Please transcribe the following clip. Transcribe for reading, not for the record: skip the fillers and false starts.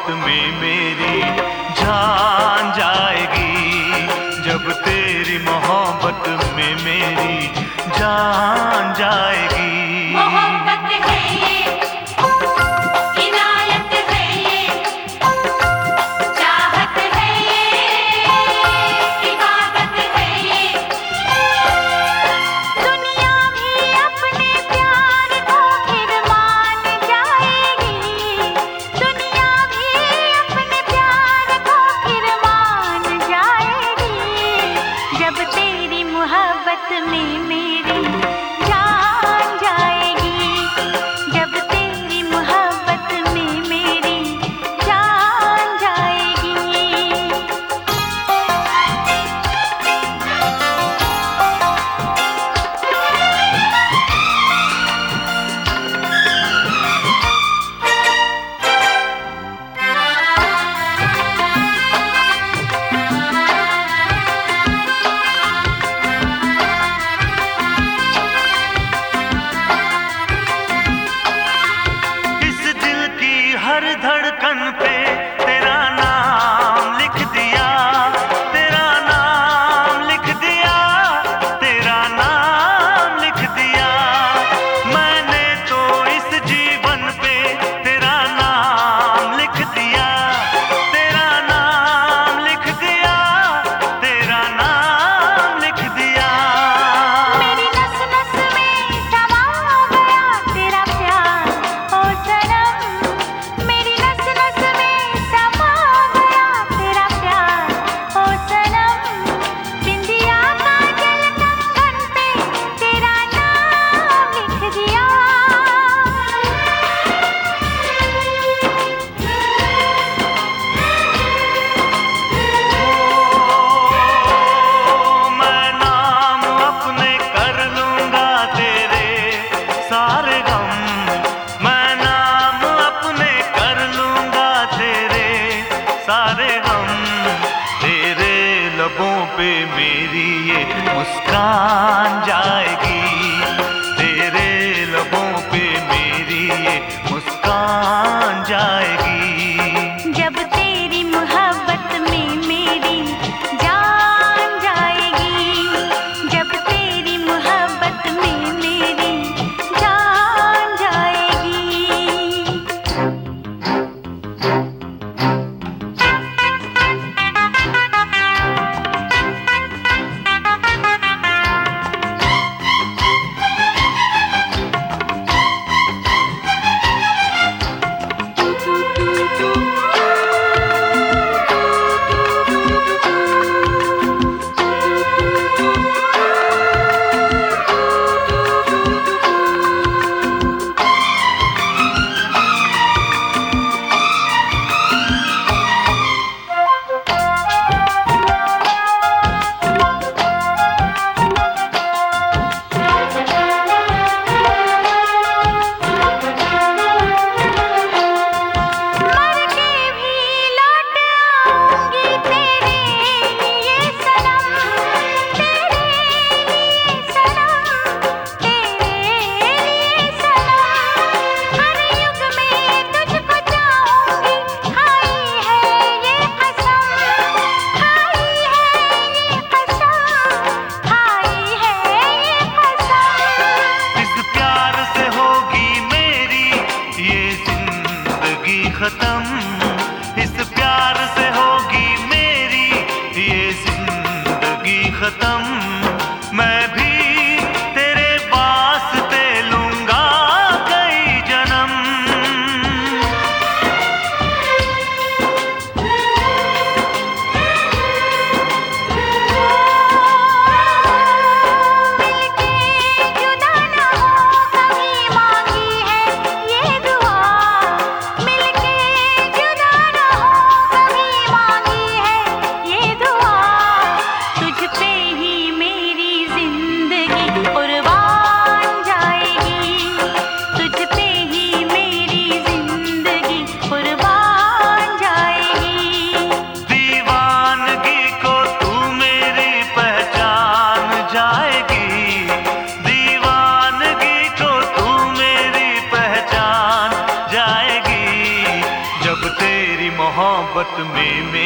मोहब्बत में मेरी जान जाएगी, जब तेरी मोहब्बत में मेरी जान जाएगी। मोहब्बत है ये, इनायत है ये, चाहत है ये, इबादत है ये। दुनिया भी अपने प्यार को फिर मान जाएगी, दुनिया भी अपने प्यार को फिर मान जाएगी, जब तेरी मोहब्बत में मेरी जान जाएगी, जब तेरी मोहब्बत में मेरी जान जाएगी। इस दिल की हर धड़कन पे तेरा नाम लिख दिया, तेरा नाम लिख दिया, तेरा नाम लिख दिया। मैंने तो इस जीवन पे तेरा नाम लिख दिया, तेरा नाम लिख दिया, तेरा नाम लिख दिया। मेरी नस नस में समा गया तेरा प्यार ओ सनम, मेरी नस नस में समा गया तेरा प्यार ओ सनम। बिंदिया का जल कंगन पे तेरा नाम लिख दिया। मैं नाम अपने कर लूंगा तेरे सारे गम, मैं नाम अपने कर लूंगा तेरे सारे गम। तेरे लबों पे मेरी ये मुस्कान जाएगी, तेरे लबों पे मेरी ये मुस्कान जाएगी। जब तेरी मोहब्बत में मेरी जान जाएगी, जब तेरी मोहब्बत में मेरी जान जाएगी। में